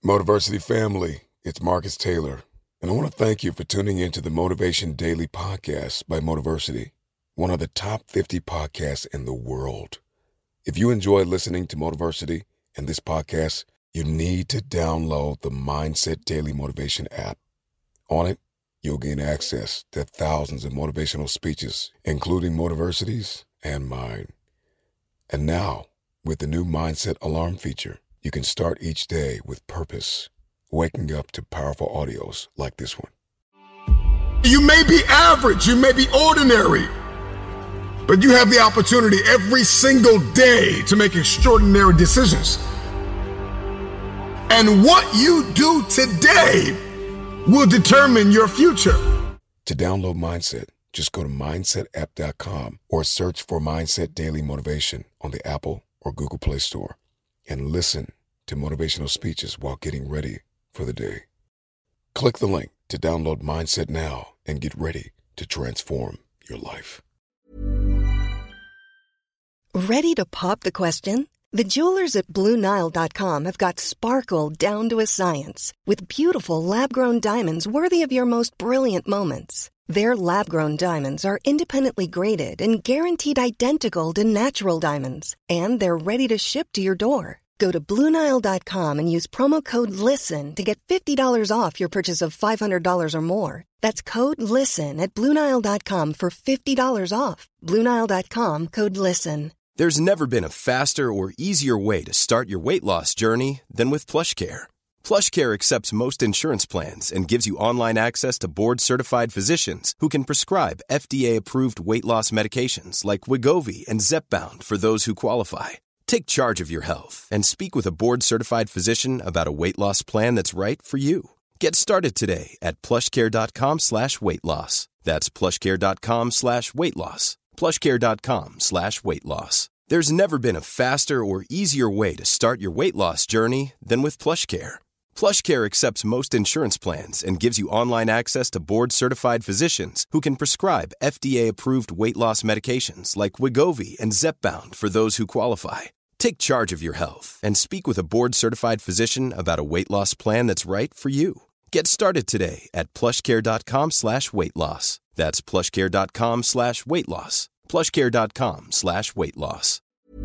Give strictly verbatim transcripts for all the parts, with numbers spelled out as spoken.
Motiversity family, it's Marcus Taylor, and I want to thank you for tuning in to the Motivation Daily Podcast by Motiversity, one of the top fifty podcasts in the world. If you enjoy listening to Motiversity and this podcast, you need to download the Mindset Daily Motivation app. On it, you'll gain access to thousands of motivational speeches, including Motiversity's and mine. And now, with the new Mindset Alarm feature, you can start each day with purpose, waking up to powerful audios like this one. You may be average, you may be ordinary, but you have the opportunity every single day to make extraordinary decisions. And what you do today will determine your future. To download Mindset, just go to mindset app dot com or search for Mindset Daily Motivation on the Apple or Google Play Store and listen to motivational speeches while getting ready for the day. Click the link to download Mindset now and get ready to transform your life. Ready to pop the question? The jewelers at Blue Nile dot com have got sparkle down to a science with beautiful lab-grown diamonds worthy of your most brilliant moments. Their lab-grown diamonds are independently graded and guaranteed identical to natural diamonds, and they're ready to ship to your door. Go to Blue Nile dot com and use promo code LISTEN to get fifty dollars off your purchase of five hundred dollars or more. That's code LISTEN at Blue Nile dot com for fifty dollars off. Blue Nile dot com, code LISTEN. There's never been a faster or easier way to start your weight loss journey than with PlushCare. PlushCare accepts most insurance plans and gives you online access to board-certified physicians who can prescribe F D A-approved weight loss medications like Wegovy and Zepbound for those who qualify. Take charge of your health and speak with a board-certified physician about a weight loss plan that's right for you. Get started today at plushcare.com slash weight loss. That's plushcare.com slash weight loss. plushcare.com slash weight loss. There's never been a faster or easier way to start your weight loss journey than with PlushCare. PlushCare accepts most insurance plans and gives you online access to board-certified physicians who can prescribe F D A-approved weight loss medications like Wegovy and Zepbound for those who qualify. Take charge of your health and speak with a board-certified physician about a weight loss plan that's right for you. Get started today at plushcare.com slash weight loss. That's plushcare.com slash weight loss. plushcare.com slash weight loss.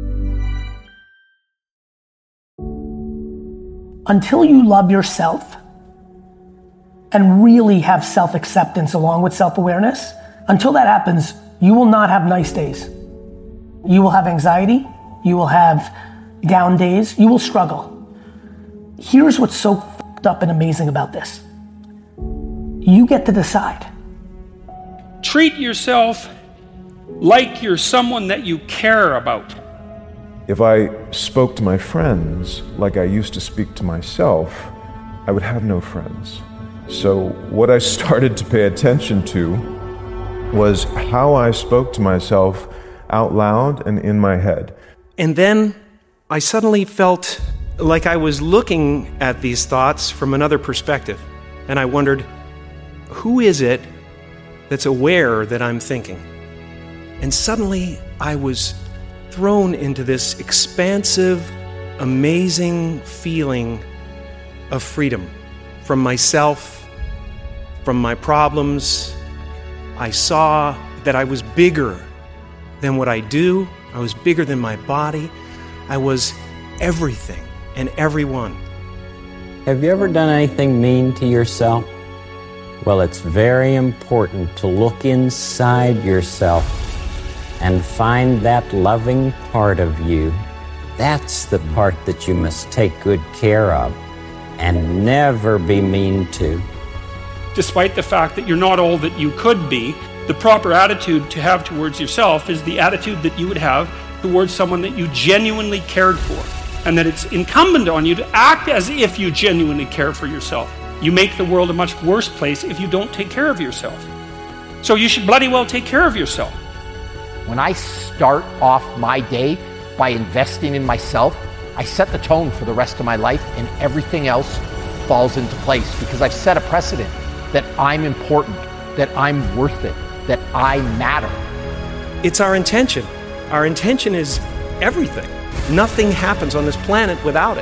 Until you love yourself and really have self-acceptance along with self-awareness, until that happens, you will not have nice days. You will have anxiety. You will have down days. You will struggle. Here's what's so f***ed up and amazing about this. You get to decide. Treat yourself like you're someone that you care about. If I spoke to my friends like I used to speak to myself, I would have no friends. So what I started to pay attention to was how I spoke to myself out loud and in my head. And then I suddenly felt like I was looking at these thoughts from another perspective. And I wondered, who is it that's aware that I'm thinking? And suddenly I was thrown into this expansive, amazing feeling of freedom from myself, from my problems. I saw that I was bigger than what I do. I was bigger than my body. I was everything and everyone. Have you ever done anything mean to yourself? Well, it's very important to look inside yourself and find that loving part of you. That's the part that you must take good care of and never be mean to. Despite the fact that you're not all that you could be, the proper attitude to have towards yourself is the attitude that you would have towards someone that you genuinely cared for, and that it's incumbent on you to act as if you genuinely care for yourself. You make the world a much worse place if you don't take care of yourself. So you should bloody well take care of yourself. When I start off my day by investing in myself, I set the tone for the rest of my life, and everything else falls into place because I've set a precedent that I'm important, that I'm worth it, that I matter. It's our intention. Our intention is everything. Nothing happens on this planet without it.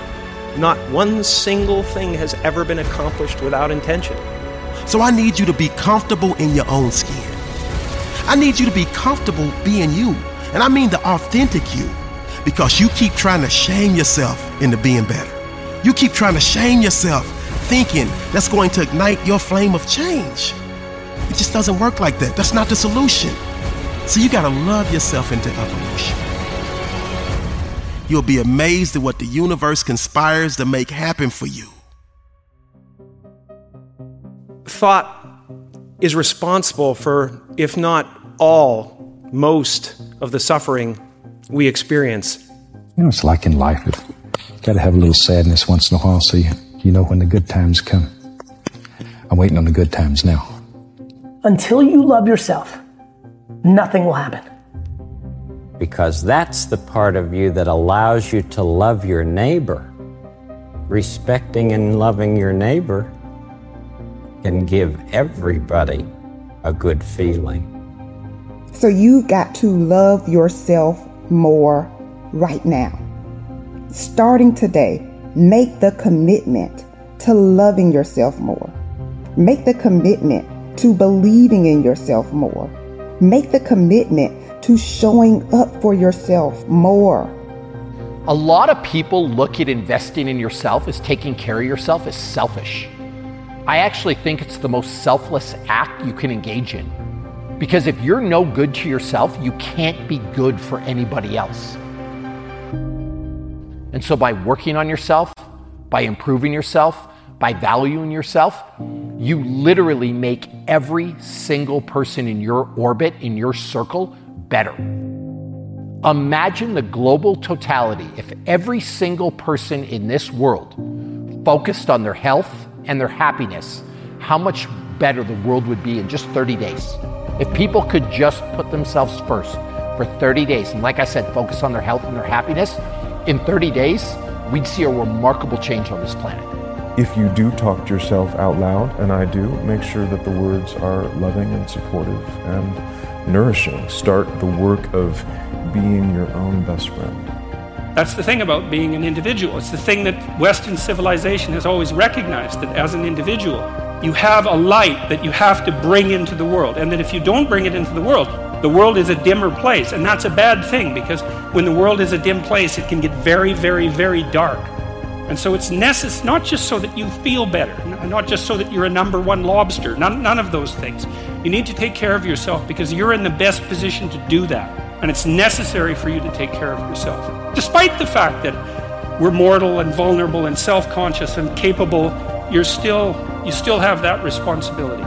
Not one single thing has ever been accomplished without intention. So I need you to be comfortable in your own skin. I need you to be comfortable being you. And I mean the authentic you. Because you keep trying to shame yourself into being better. You keep trying to shame yourself thinking that's going to ignite your flame of change. It just doesn't work like that. That's not the solution. So you gotta love yourself into evolution. You'll be amazed at what the universe conspires to make happen for you. Thought is responsible for, if not all, most of the suffering we experience. You know, it's like in life. You got to have a little sadness once in a while so you, you know when the good times come. I'm waiting on the good times now. Until you love yourself, nothing will happen. Because that's the part of you that allows you to love your neighbor. Respecting and loving your neighbor can give everybody a good feeling. So you've got to love yourself more right now. Starting today, make the commitment to loving yourself more. Make the commitment to believing in yourself more. Make the commitment to showing up for yourself more. A lot of people look at investing in yourself as taking care of yourself as selfish. I actually think it's the most selfless act you can engage in. Because if you're no good to yourself, you can't be good for anybody else. And so by working on yourself, by improving yourself, by valuing yourself, you literally make every single person in your orbit, in your circle, better. Imagine the global totality if every single person in this world focused on their health and their happiness, how much better the world would be in just thirty days. If people could just put themselves first for thirty days, and like I said, focus on their health and their happiness, in thirty days, we'd see a remarkable change on this planet. If you do talk to yourself out loud, and I do, make sure that the words are loving and supportive and nourishing. Start the work of being your own best friend. That's the thing about being an individual. It's the thing that Western civilization has always recognized, that as an individual, you have a light that you have to bring into the world, and that if you don't bring it into the world, the world is a dimmer place, and that's a bad thing, because when the world is a dim place, it can get very, very, very dark. And so it's necessary, not just so that you feel better, not just so that you're a number one lobster, none, none of those things. You need to take care of yourself because you're in the best position to do that. And it's necessary for you to take care of yourself. Despite the fact that we're mortal and vulnerable and self-conscious and capable, you're still, you still have that responsibility.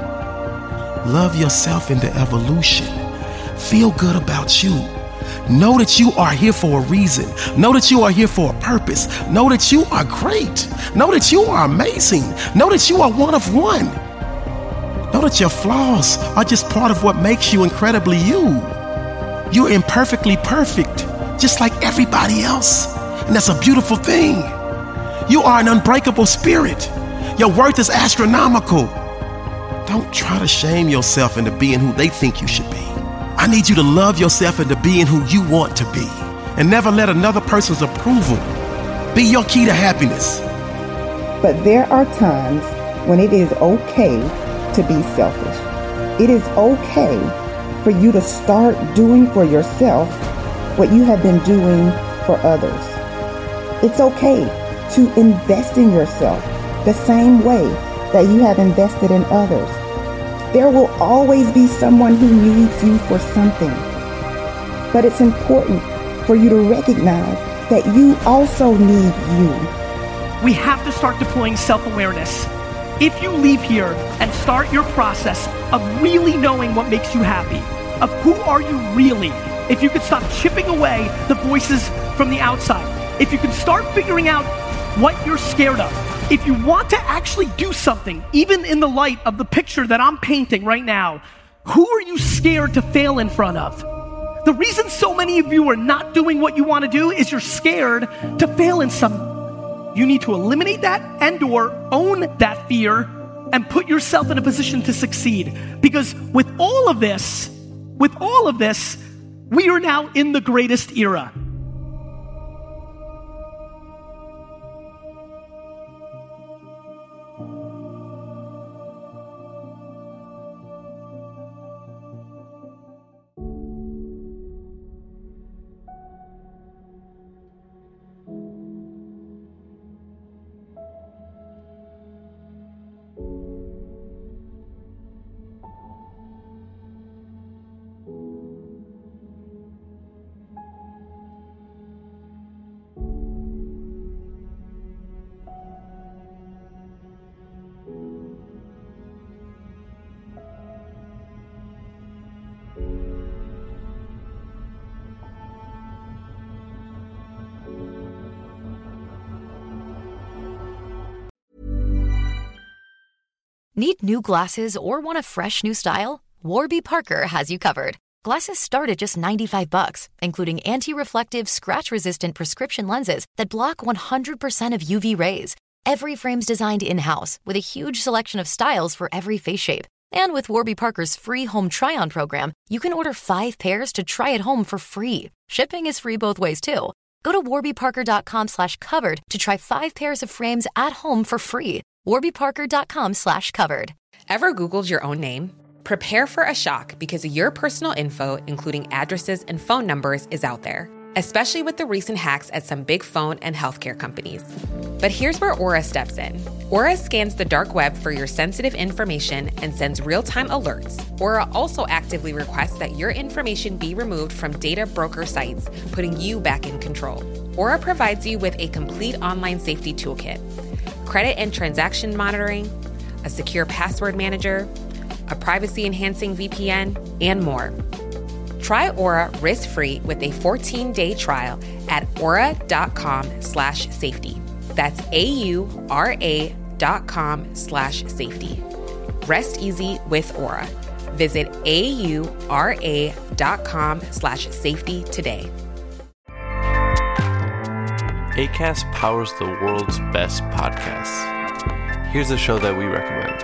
Love yourself into evolution. Feel good about you. Know that you are here for a reason. Know that you are here for a purpose. Know that you are great. Know that you are amazing. Know that you are one of one. Know that your flaws are just part of what makes you incredibly you. You're imperfectly perfect, just like everybody else. And that's a beautiful thing. You are an unbreakable spirit. Your worth is astronomical. Don't try to shame yourself into being who they think you should be. I need you to love yourself into being who you want to be, and never let another person's approval be your key to happiness. But there are times when it is okay to be selfish. It is okay for you to start doing for yourself what you have been doing for others. It's okay to invest in yourself the same way that you have invested in others. There will always be someone who needs you for something. But it's important for you to recognize that you also need you. We have to start deploying self-awareness. If you leave here and start your process of really knowing what makes you happy, of who are you really, if you could stop chipping away the voices from the outside, if you can start figuring out what you're scared of, if you want to actually do something, even in the light of the picture that I'm painting right now, who are you scared to fail in front of? The reason so many of you are not doing what you want to do is you're scared to fail in some. You need to eliminate that and or own that fear and put yourself in a position to succeed. Because with all of this, with all of this, we are now in the greatest era. Need new glasses or want a fresh new style? Warby Parker has you covered. Glasses start at just ninety-five bucks, including anti-reflective, scratch-resistant prescription lenses that block one hundred percent of U V rays. Every frame's designed in-house with a huge selection of styles for every face shape. And with Warby Parker's free home try-on program, you can order five pairs to try at home for free. Shipping is free both ways, too. Go to warbyparker.com slash covered to try five pairs of frames at home for free. warbyparker.com slash covered. Ever Googled your own name? Prepare for a shock because your personal info, including addresses and phone numbers, is out there, especially with the recent hacks at some big phone and healthcare companies. But here's where Aura steps in. Aura scans the dark web for your sensitive information and sends real-time alerts. Aura also actively requests that your information be removed from data broker sites, putting you back in control. Aura provides you with a complete online safety toolkit, credit and transaction monitoring, a secure password manager, a privacy-enhancing V P N, and more. Try Aura risk-free with a fourteen-day trial at aura.com slash safety. That's A-U-R-A dot com slash safety. Rest easy with Aura. Visit A-U-R-A dot com slash safety today. Acast powers the world's best podcasts. Here's a show that we recommend.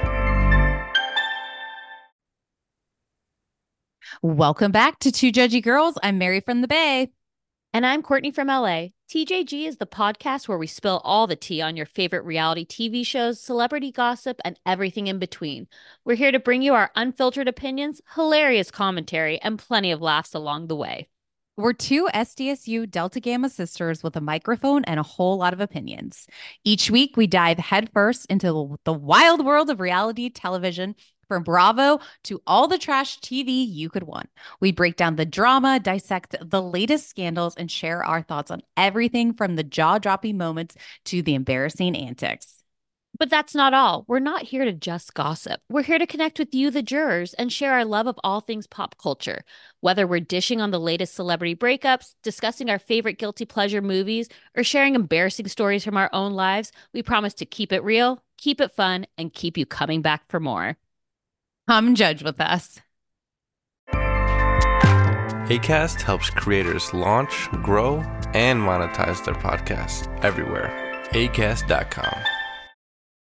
Welcome back to Two Judgy Girls. I'm Mary from the Bay. And I'm Courtney from L A. T J G is the podcast where we spill all the tea on your favorite reality T V shows, celebrity gossip, and everything in between. We're here to bring you our unfiltered opinions, hilarious commentary, and plenty of laughs along the way. We're two S D S U Delta Gamma sisters with a microphone and a whole lot of opinions. Each week, we dive headfirst into the wild world of reality television, from Bravo to all the trash T V you could want. We break down the drama, dissect the latest scandals, and share our thoughts on everything from the jaw-dropping moments to the embarrassing antics. But that's not all. We're not here to just gossip. We're here to connect with you, the jurors, and share our love of all things pop culture. Whether we're dishing on the latest celebrity breakups, discussing our favorite guilty pleasure movies, or sharing embarrassing stories from our own lives, we promise to keep it real, keep it fun, and keep you coming back for more. Come judge with us. Acast helps creators launch, grow, and monetize their podcasts everywhere. acast dot com.